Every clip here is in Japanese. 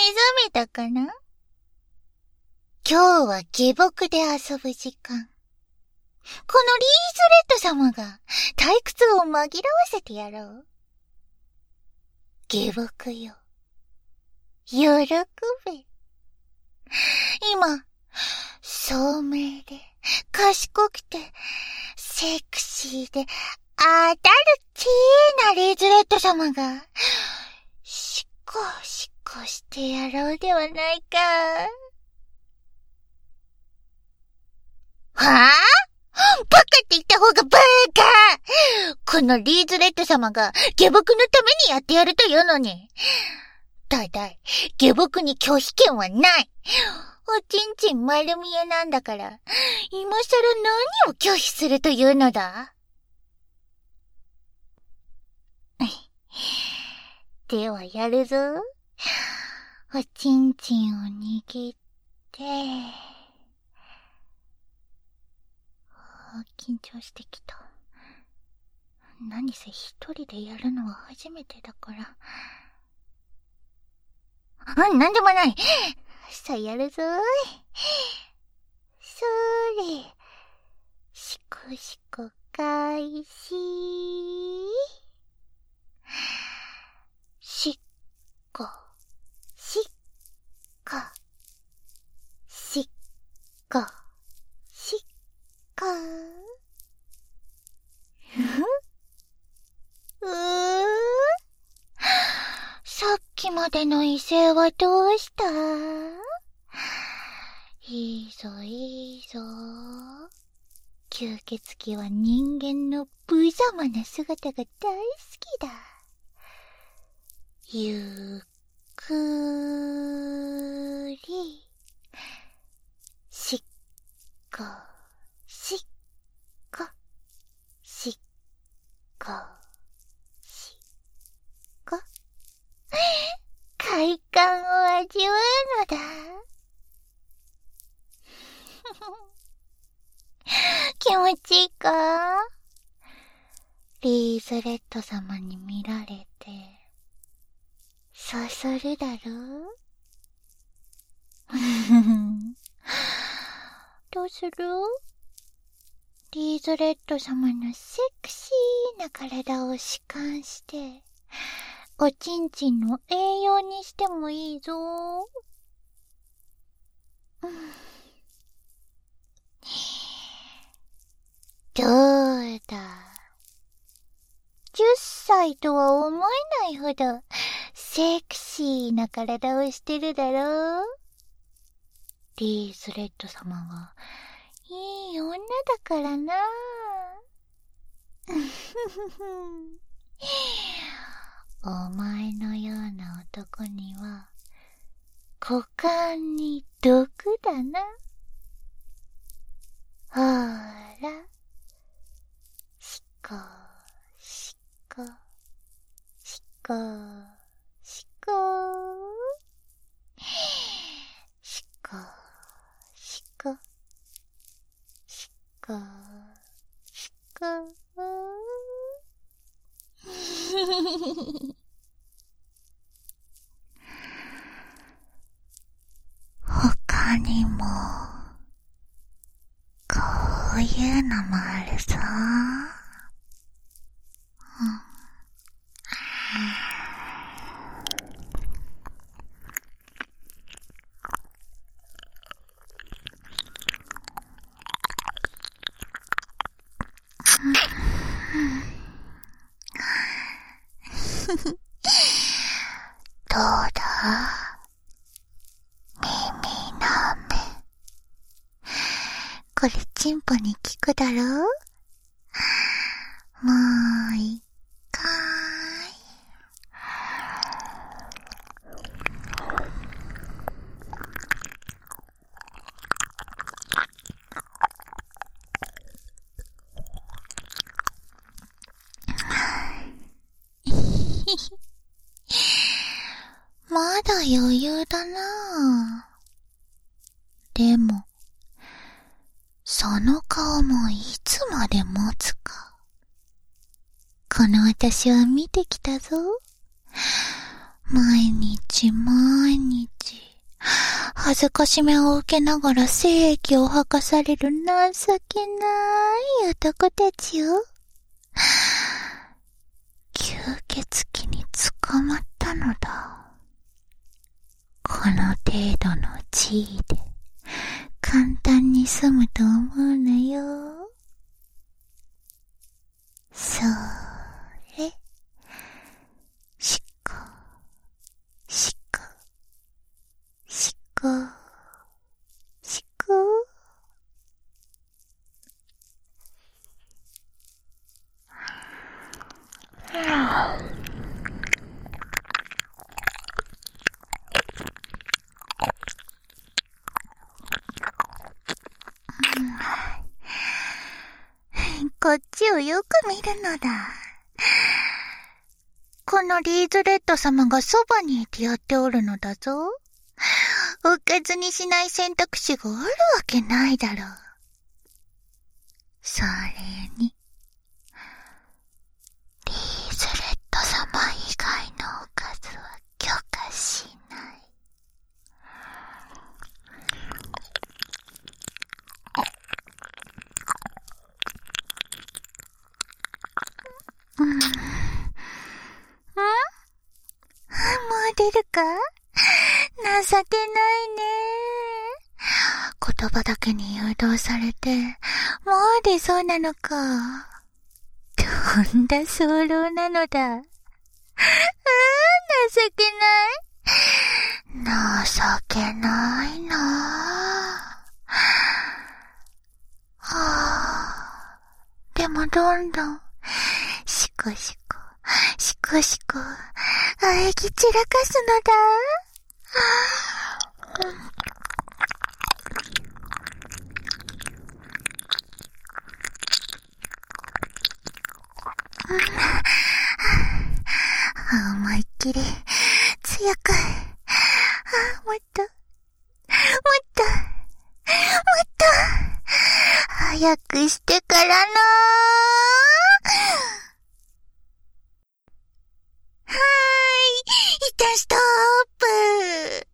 めたかな？今日は下僕で遊ぶ時間。このリーズレッド様が退屈を紛らわせてやろう。下僕よ。喜べ。今、聡明で、賢くて、セクシーで、アダルティーなリーズレッド様が、しこしこしてやろうではないか。はぁ？バカって言った方がバカ！このリーズレッド様が下僕のためにやってやるというのに。だいたい、下僕に拒否権はない。おちんちん丸見えなんだから、今更何を拒否するというのだ？ではやるぞ。おちんちんを握って、緊張してきた。何せ一人でやるのは初めてだから。なんでもない。さあやるぞーい。それ。しこしこ開始。しっこ、しっこ、しっこ、しっこ。さっきまでの威勢はどうした？いいぞいいぞ。吸血鬼は人間の無様な姿が大好きだ。ゆっくり、しっこ、しっこ、しっこ、しっこ。快感を味わうのだ。気持ちいいか？リーズレッド様に見られて、そそるだろ？どうする？リーズレッド様のセクシーな体を弛緩して、おちんちんの栄養にしてもいいぞ。どうだ。10歳とは思えないほどセクシーな体をしてるだろう。リーズレッド様はいい女だからな。お前のような男には股間に毒だな。ほーら、しこしこしこしこしこしこしこしこ他にもこういうのもあるぞ。どうだ？耳なめ。これチンポに効くだろ？もう一回。まだ余裕だなぁ。でも、その顔もいつまで持つか。この私は見てきたぞ。 毎日、恥ずかしめを受けながら精液を吐かされる情けない男たちよ。吸血鬼に捕まったのだ。この程度の地位で簡単に済むと思うなよ。それ。しこ。こっちをよく見るのだ。このリーズレッド様がそばにいてやっておるのだぞ。おかずにしない選択肢があるわけないだろう。それに、リーズレッド様以外のおかずは許可しない。もう出るか？情けないね。言葉だけに誘導されて、もう出そうなのか。とんだ早漏なのだ。情けない。情けないなあ。でもどんどん、しこ、喘ぎ散らかすのだ。思いっきり強く。もっと早くしてからの。一旦ストップ。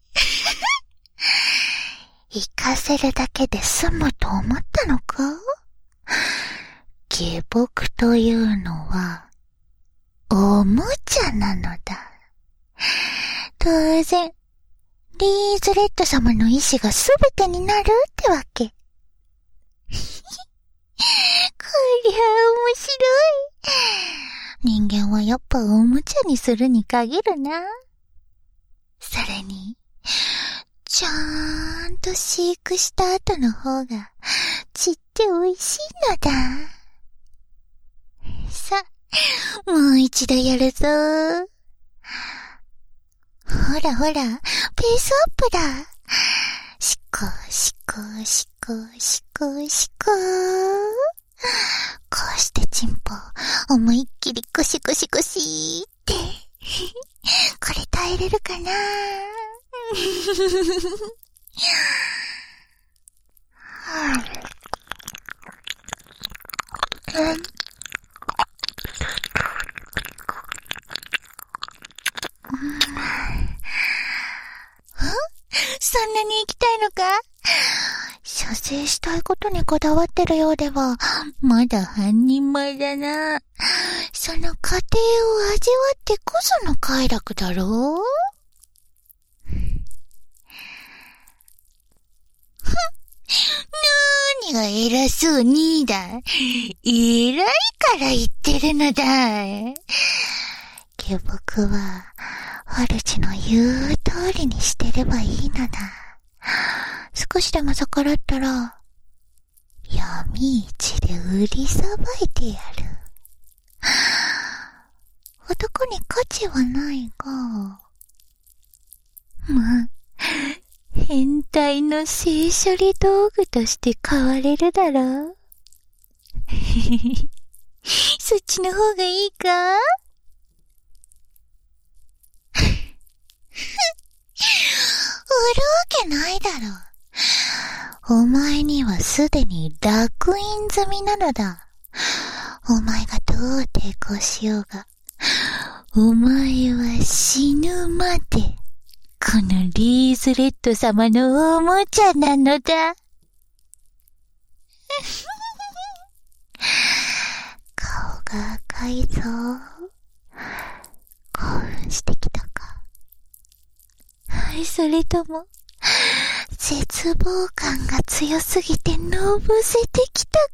行かせるだけで済むと思ったのか？下僕というのはおもちゃなのだ。当然リーズレッド様の意志がすべてになるってわけ。こりゃ面白い。人間はやっぱおもちゃにするに限るな。それに、ちゃんと飼育した後の方がちって美味しいのだ。さ、もう一度やるぞ。ほら、ペースアップだ。しこ。こうしてチンポ、思いっきりゴシって。これ耐えれるかな？そんなに行きたいのか？射精したいことにこだわってるようでは、まだ半人前だな。その過程を味わってこその快楽だろう？何が偉そうにだ。偉いから言ってるのだ。下僕は、主の言う通りにしてればいいのだ。少しでも逆らったら、闇市で売りさばいてやる。男に価値はないが、まあ、変態の性処理道具として買われるだろう。そっちの方がいいか？売るわけないだろう。お前にはすでに烙印済みなのだ。お前がどう抵抗しようが、 お前は死ぬまで、このリーズレッド様のおもちゃなのだ。顔が赤いぞ。興奮してきたか。それとも、絶望感が強すぎてのぼせてきたか。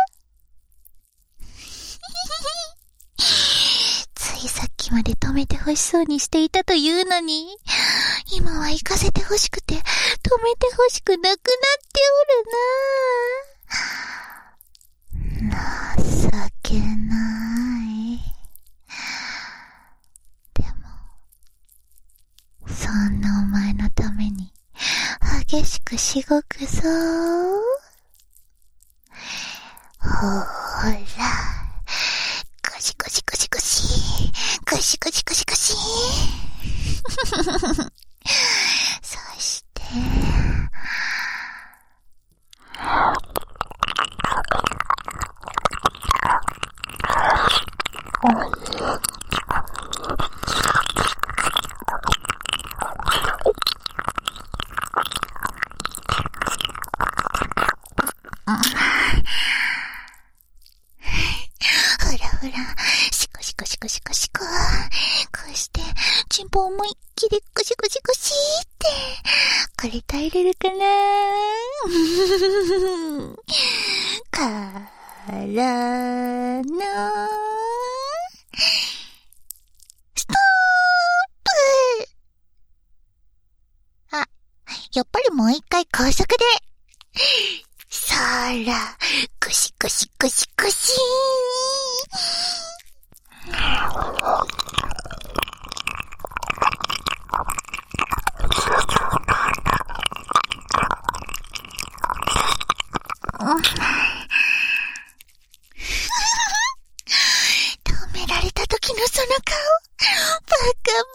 ついさっきまで止めて欲しそうにしていたというのに、今は行かせて欲しくて、止めて欲しくなくなっておるな。情けない。でも、そんなお前のために、激しくしごくぞ。ほーら。ゴシゴシゴシゴシ。ゴシゴシゴシゴシ。そして、シコシコシコシコシコ。こうして、チンポを思いっきりゴシゴシゴシって。これ耐えれるかなからのストップ。あ、やっぱりもう一回高速で。そら、ゴシゴシゴシゴシ止められた時のその顔、バカっ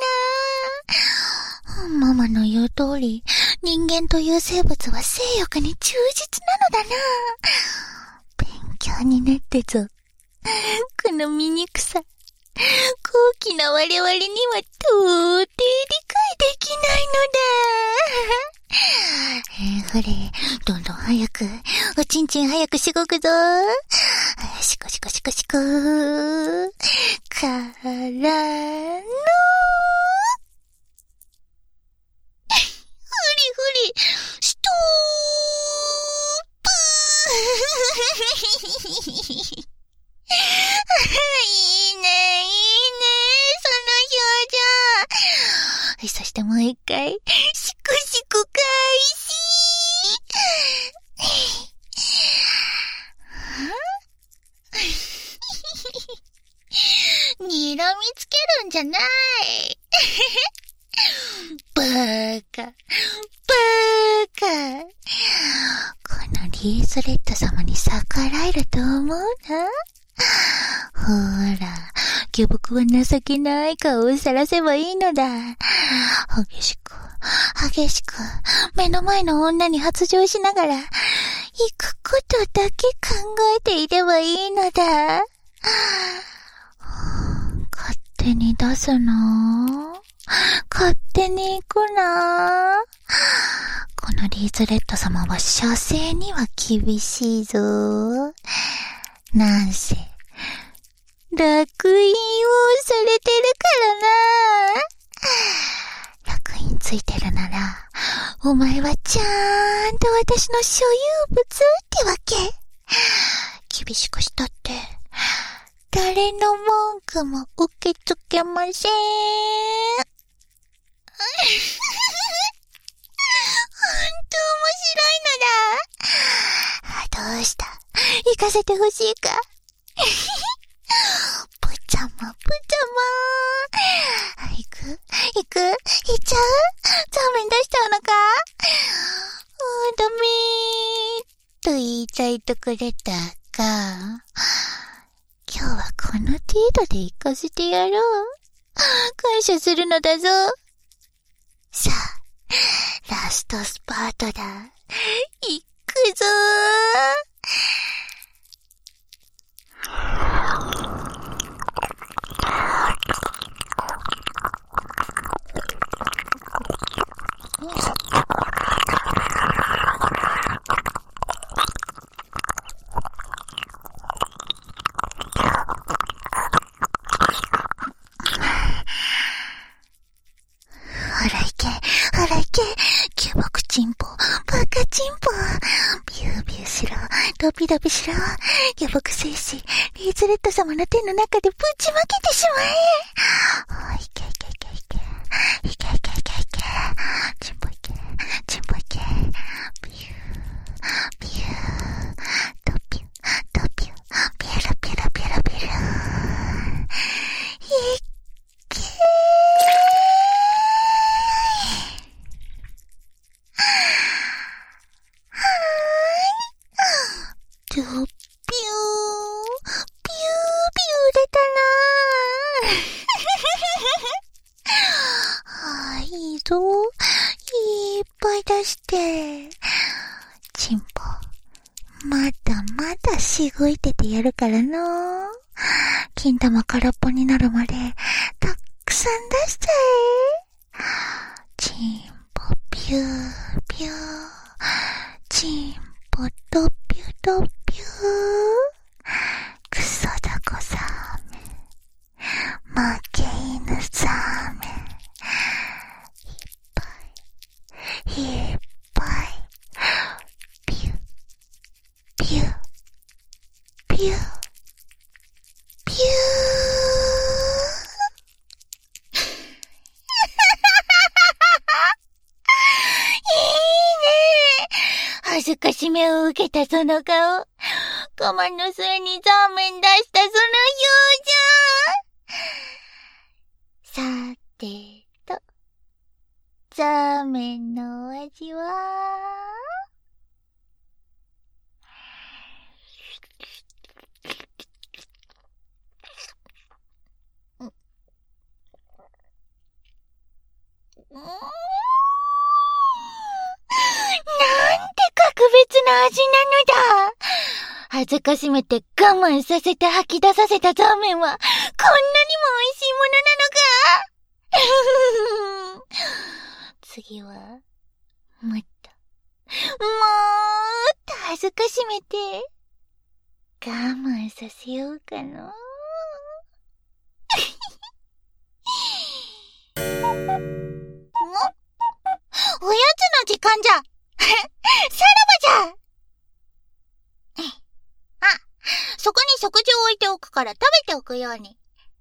ぽいな。ママの言う通り、人間という生物は性欲に忠実なのだな。勉強になってぞ。この醜さ、高貴な我々には到底理解できないのだ。ほれ、どんどん早く、おちんちん早くしごくぞ。シコシコシコシコからのふりふり、ストープいいね、いいね、その表情。そしてもう一回、シコシコ開始。睨みつけるんじゃない。バカ、バカ。このリーズレッド様に逆らえると思うな。ほら、下僕は情けない顔をさらせばいいのだ。激しく、激しく、目の前の女に発情しながら、行くことだけ考えていればいいのだ。勝手に出すな。勝手に行くな。このリーズレッド様は射精には厳しいぞ。なんせ、烙印をされてるからな。烙印ついてるなら、お前はちゃんと私の所有物ってわけ。厳しくしたって、誰の文句も受け付けません。ほんと面白いのだ。どうした？行かせてほしいか？ぷちゃま、ぷちゃま。行く？行っちゃう？ザーメン出しちゃうのか？ダメー。と言いたいところだが、今日はこの程度で行かせてやろう。感謝するのだぞ。さあ、ラストスパートだ。行くぞー。 ラビシラ、下僕戦士、リーズレッド様の手の中でぶちまけてしまえ。いけいけいけいけ。いけいけいけいけ。チンポいけ。チンポいけ。ピュー。ピュー。ドピュー。ドピュー。ピュラピュラピュラピュラ。いけー。ドピュー。ピューピュー出たなぁ。いいぞ。いっぱい出して。チンポ、まだまだしごいててやるからな。金玉空っぽになるまで、たくさん出しちゃえ。チンポ、ピュー、ピュー。チンポ、ドピュー、ドピュー。クソダコザーメン。負け犬ザーメン。いっぱい。ピュー、ピュー、ピュー、ピュー。恥ずかしめを受けたその顔。我慢の末にザーメン出したその表情。さてと、ザーメンのお味は？なんて格別な味なのだ。恥ずかしめて我慢させて吐き出させたザーメンは、こんなにも美味しいものなのか。次は、もっと恥ずかしめて、我慢させようかな。おやつの時間じゃ。さらばじゃ。そこに食事を置いておくから食べておくように。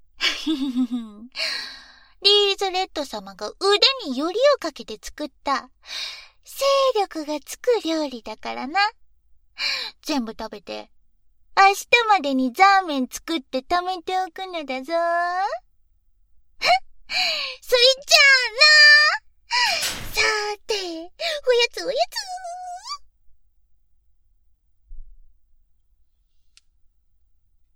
リーズレッド様が腕によりをかけて作った精力がつく料理だからな。全部食べて明日までにザーメン作って貯めておくのだぞ。それじゃあな。さて